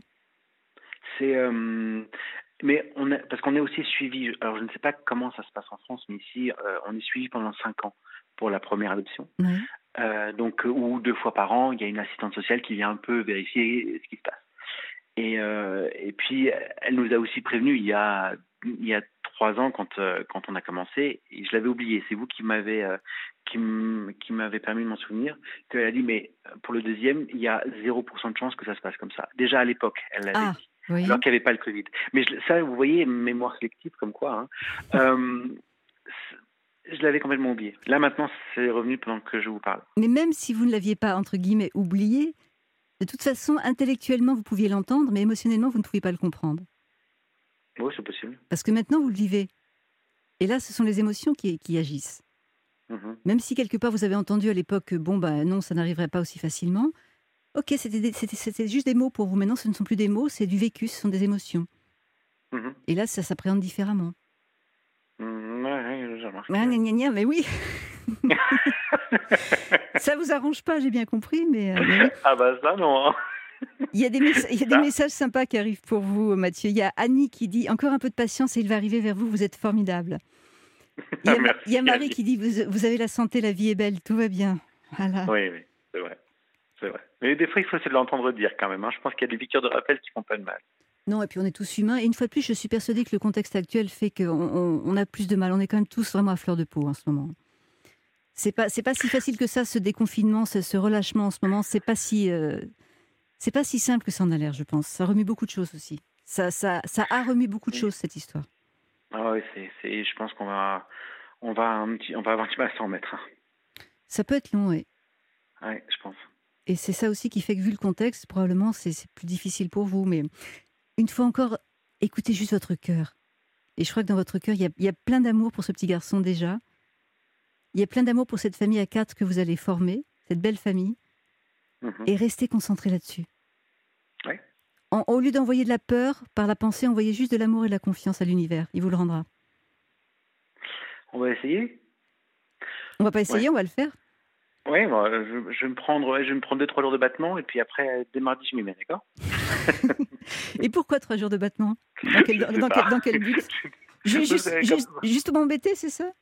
Mais parce qu'on est aussi suivi. Alors, je ne sais pas comment ça se passe en France, mais ici, on est suivi pendant 5 ans pour la première adoption. Oui. Donc, ou 2 fois par an, il y a une assistante sociale qui vient un peu vérifier ce qui se passe. Et puis, elle nous a aussi prévenus il y a 3 ans quand on a commencé. Et je l'avais oublié. C'est vous qui m'avez permis de m'en souvenir. Elle a dit, mais pour le deuxième, il y a 0% de chance que ça se passe comme ça. Déjà à l'époque, elle l'avait dit. Oui. Alors qu'il n'y avait pas le Covid. Mais ça, vous voyez, mémoire sélective comme quoi. Hein. Je l'avais complètement oublié. Là, maintenant, c'est revenu pendant que je vous parle. Mais même si vous ne l'aviez pas, entre guillemets, oublié, de toute façon, intellectuellement, vous pouviez l'entendre, mais émotionnellement, vous ne pouviez pas le comprendre. Oui, c'est possible. Parce que maintenant, vous le vivez. Et là, ce sont les émotions qui agissent. Mm-hmm. Même si, quelque part, vous avez entendu à l'époque que, non, ça n'arriverait pas aussi facilement. Ok, c'était juste des mots pour vous. Maintenant, ce ne sont plus des mots, c'est du vécu, ce sont des émotions. Mm-hmm. Et là, ça s'appréhende différemment. Ouais, j'ai remarqué. Mais oui. Ça vous arrange pas, j'ai bien compris, mais oui. Ah bah ça, non. Il y a des messages sympas qui arrivent pour vous, Mathieu. Il y a Annie qui dit « Encore un peu de patience et il va arriver vers vous, vous êtes formidable. » Il y a Marie qui dit « Vous avez la santé, la vie est belle, tout va bien. » Voilà. Oui, c'est vrai. Mais des fois, il faut se l'entendre dire quand même. Hein. Je pense qu'il y a des piqûres de rappel qui font pas de mal. Non, et puis on est tous humains. Et une fois de plus, je suis persuadée que le contexte actuel fait qu'on a plus de mal. On est quand même tous vraiment à fleur de peau en ce moment. C'est pas si facile que ça, ce déconfinement, ce relâchement en ce moment. C'est pas si simple que ça en a l'air, je pense. Ça remue beaucoup de choses aussi. Ça a remis beaucoup de choses, cette histoire. Ah oui, je pense qu'on va avoir un petit mal à s'en remettre. Hein. Ça peut être long, oui. Oui, je pense. Et c'est ça aussi qui fait que, vu le contexte, probablement, c'est plus difficile pour vous. Mais une fois encore, écoutez juste votre cœur. Et je crois que dans votre cœur, il y a plein d'amour pour ce petit garçon déjà. Il y a plein d'amour pour cette famille à 4 que vous allez former, cette belle famille. Mm-hmm. Et restez concentrés là-dessus. Oui. Au lieu d'envoyer de la peur par la pensée, envoyez juste de l'amour et de la confiance à l'univers. Il vous le rendra. On va essayer. On va pas essayer, on va le faire. Oui, je vais me prendre 2-3 jours de battement et puis après, dès mardi, je m'y mets, d'accord? Et pourquoi 3 jours de battement? Dans quel but? Juste pour m'embêter, c'est ça?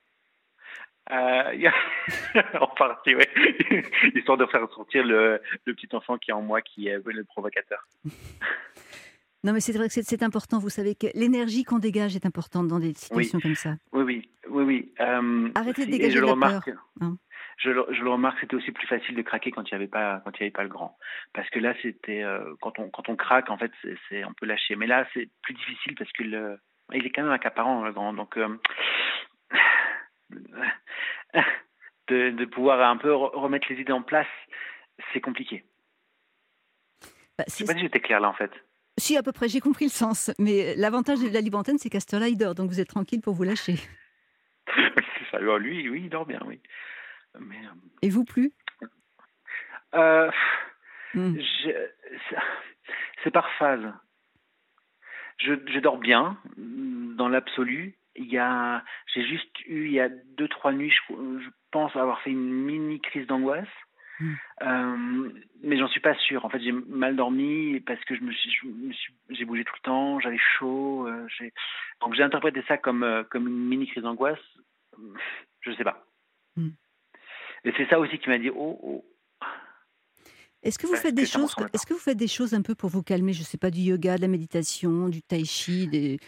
En partie, oui. Histoire de faire sortir le petit enfant qui est en moi, qui est le provocateur. Non, mais c'est vrai que c'est important. Vous savez que l'énergie qu'on dégage est importante dans des situations comme ça. Oui. Arrêtez de dégager de la peur. Hein. Je le remarque, c'était aussi plus facile de craquer quand il n'y avait pas le grand. Parce que là, c'était quand on craque, en fait, on peut lâcher. Mais là, c'est plus difficile parce que il est quand même accaparant, le grand. Donc, de pouvoir un peu remettre les idées en place, c'est compliqué. Je ne sais pas si j'étais clair là, en fait. Si, à peu près, j'ai compris le sens. Mais l'avantage de la libre antenne, c'est qu'à cette heure-là, il dort. Donc, vous êtes tranquille pour vous lâcher. C'est ça. Lui, oui, il dort bien, oui. Mais, et vous, plus c'est par phase. Je dors bien, dans l'absolu. J'ai juste eu, il y a 2-3 nuits, je pense avoir fait une mini crise d'angoisse. Mm. Mais j'en suis pas sûr. En fait, j'ai mal dormi parce que j'ai bougé tout le temps, j'avais chaud. Donc j'ai interprété ça comme une mini crise d'angoisse. Je sais pas. Mm. Et c'est ça aussi qui m'a dit oh. Est-ce que vous Parce faites des que ça me choses ressemble pas. Est-ce que vous faites des choses un peu pour vous calmer? Je sais pas, du yoga, de la méditation, du tai chi,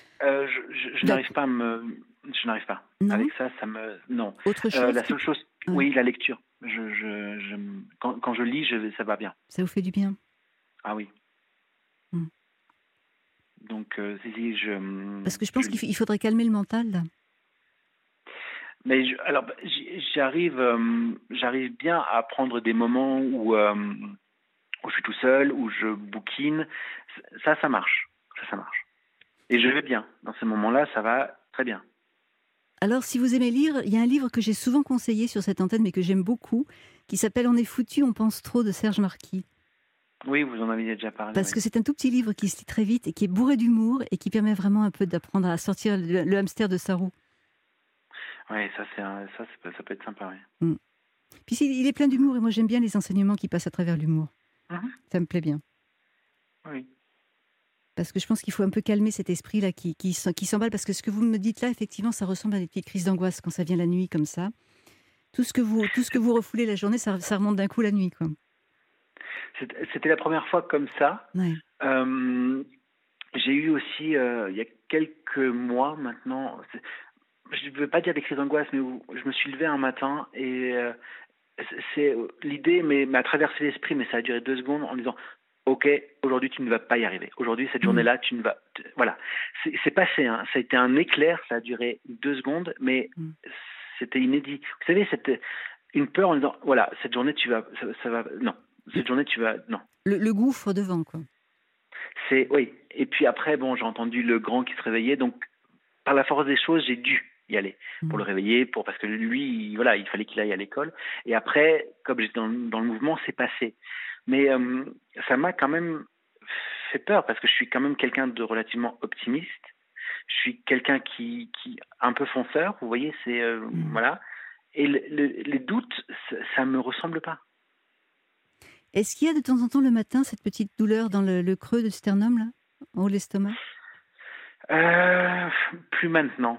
Je n'arrive pas je n'arrive pas. Non? Avec ça, non. Autre chose La seule chose, Ouais. oui, la lecture. Quand je lis, ça va bien. Ça vous fait du bien? Ah oui. Mm. Donc, si, Parce que je je pense lis. qu'il faudrait calmer le mental, là. Mais alors, j'arrive bien à prendre des moments où je suis tout seul, où je bouquine. Ça marche. Ça marche. Et je vais bien. Dans ces moments-là, ça va très bien. Alors, si vous aimez lire, il y a un livre que j'ai souvent conseillé sur cette antenne, mais que j'aime beaucoup, qui s'appelle On est foutu, on pense trop, de Serge Marquis. Oui, vous en aviez déjà parlé. Parce Oui. que c'est un tout petit livre qui se lit très vite et qui est bourré d'humour et qui permet vraiment un peu d'apprendre à sortir le hamster de sa roue. Oui, ça peut être sympa. Oui. Mm. Puis il est plein d'humour et moi j'aime bien les enseignements qui passent à travers l'humour. Mhm. Ça me plaît bien. Oui. Parce que je pense qu'il faut un peu calmer cet esprit-là qui s'emballe. Parce que ce que vous me dites là, effectivement, ça ressemble à des petites crises d'angoisse quand ça vient la nuit comme ça. Tout ce que vous refoulez la journée, ça remonte d'un coup la nuit, quoi. C'était la première fois comme ça. Ouais. J'ai eu aussi, il y a quelques mois maintenant, je ne veux pas dire des crises d'angoisse, mais où je me suis levé un matin et l'idée m'a traversé l'esprit, mais ça a duré 2 secondes en disant ok, aujourd'hui tu ne vas pas y arriver. Aujourd'hui, cette journée-là, tu ne vas... Voilà. C'est passé, hein. Ça a été un éclair, ça a duré 2 secondes, mais c'était inédit. Vous savez, c'était une peur en disant voilà, cette journée, ça va... Non. Cette journée, tu vas... Non. Le gouffre devant, quoi. Oui. Et puis après, bon, j'ai entendu le grand qui se réveillait, donc par la force des choses, j'ai dû y aller pour le réveiller, parce que lui, voilà, il fallait qu'il aille à l'école. Et après, comme j'étais dans le mouvement, c'est passé. Mais ça m'a quand même fait peur parce que je suis quand même quelqu'un de relativement optimiste. Je suis quelqu'un qui un peu fonceur, vous voyez, c'est voilà. Et les doutes, ça me ressemble pas. Est-ce qu'il y a de temps en temps le matin cette petite douleur dans le creux du sternum, là, en haut de l'estomac? Plus maintenant.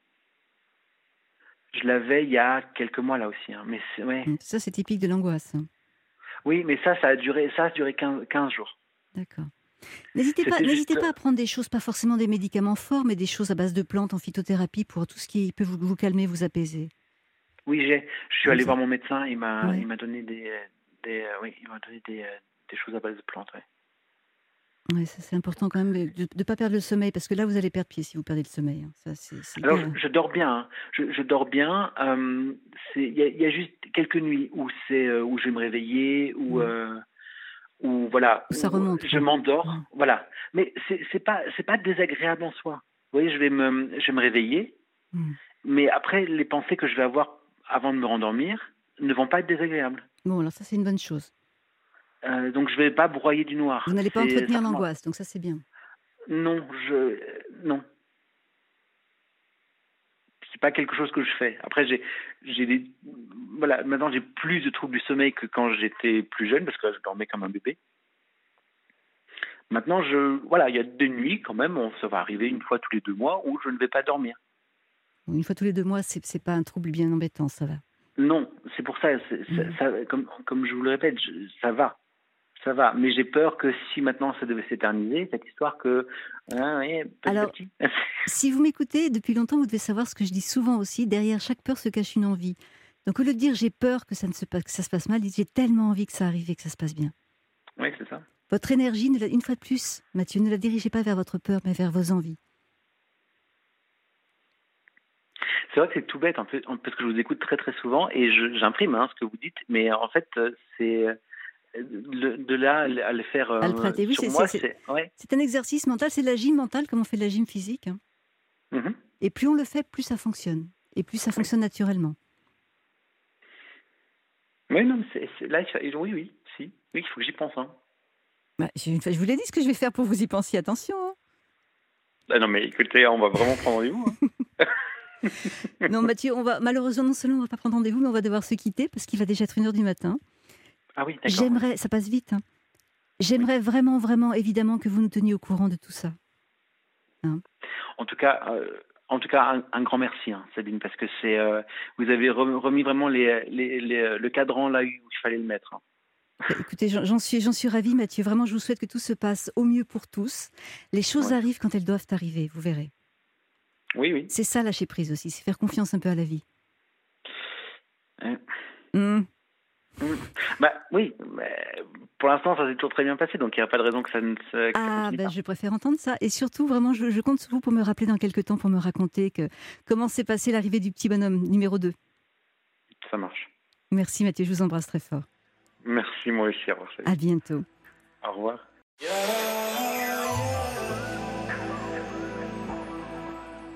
Je l'avais il y a quelques mois là aussi, hein. Mais ouais. Ça, c'est typique de l'angoisse. Oui, mais ça a duré 15 jours. D'accord. N'hésitez pas à prendre des choses, pas forcément des médicaments forts, mais des choses à base de plantes en phytothérapie pour tout ce qui peut vous calmer, vous apaiser. Oui, je suis allé voir mon médecin, il m'a donné des choses à base de plantes. Ouais. Ouais, ça c'est important quand même de ne pas perdre le sommeil, parce que là vous allez perdre pied si vous perdez le sommeil. Hein. Ça, alors je dors bien, hein. Je dors bien. Il y a juste quelques nuits où où je vais me réveiller, où voilà, où ça remonte. Je m'endors, voilà. Mais c'est pas désagréable en soi. Vous voyez, je vais me réveiller, mais après les pensées que je vais avoir avant de me rendormir ne vont pas être désagréables. Bon, alors ça c'est une bonne chose. Donc je vais pas broyer du noir. Vous n'allez pas entretenir l'angoisse, donc ça c'est bien. Non, non. C'est pas quelque chose que je fais. Après voilà, maintenant j'ai plus de troubles du sommeil que quand j'étais plus jeune, parce que là, je dormais comme un bébé. Maintenant, voilà, il y a des nuits quand même, ça va arriver une fois tous les 2 mois où je ne vais pas dormir. Une fois tous les 2 mois, c'est pas un trouble bien embêtant, ça va. Non, c'est pour ça, comme je vous le répète, ça va. Ça va, mais j'ai peur que si maintenant ça devait s'éterniser, cette histoire que... Alors, si vous m'écoutez depuis longtemps, vous devez savoir ce que je dis souvent aussi, derrière chaque peur se cache une envie. Donc au lieu de dire j'ai peur que ça se passe mal, dites j'ai tellement envie que ça arrive et que ça se passe bien. Oui, c'est ça. Votre énergie, une fois de plus, Mathieu, ne la dirigez pas vers votre peur, mais vers vos envies. C'est vrai que c'est tout bête, parce que je vous écoute très très souvent et j'imprime ce que vous dites, mais en fait, c'est... de là à le faire à le pratiquer. Oui, sur moi, c'est un exercice mental, c'est de la gym mentale comme on fait de la gym physique. Hein. Mm-hmm. Et plus on le fait, plus ça fonctionne. Et plus ça fonctionne naturellement. Oui, non, là, oui, il faut que j'y pense. Hein. Bah, je vous l'ai dit ce que je vais faire pour vous y penser, attention. Hein. Ah non, mais écoutez, on va vraiment prendre rendez-vous. Hein. Non, Mathieu, malheureusement, non seulement on ne va pas prendre rendez-vous, mais on va devoir se quitter parce qu'il va déjà être 1h du matin. Ah oui, d'accord. ça passe vite, hein. J'aimerais vraiment, vraiment, évidemment, que vous nous teniez au courant de tout ça. Hein. En tout cas, un grand merci, hein, Sabine, parce que vous avez remis vraiment le cadran là où il fallait le mettre. Hein. Bah, écoutez, j'en suis ravie, Mathieu. Vraiment, je vous souhaite que tout se passe au mieux pour tous. Les choses Ouais. arrivent quand elles doivent arriver, vous verrez. Oui, oui. C'est ça, lâcher prise aussi, c'est faire confiance un peu à la vie. Euh, Mmh. Bah oui, mais pour l'instant, ça s'est toujours très bien passé, donc il n'y a pas de raison que que ça Ah, continue ben, pas. je préfère entendre ça. Et surtout, vraiment, je compte sur vous pour me rappeler dans quelques temps, pour me raconter comment s'est passée l'arrivée du petit bonhomme numéro 2. Ça marche. Merci, Mathieu, je vous embrasse très fort. Merci, moi aussi. Au revoir, À Sabine. bientôt. Au revoir.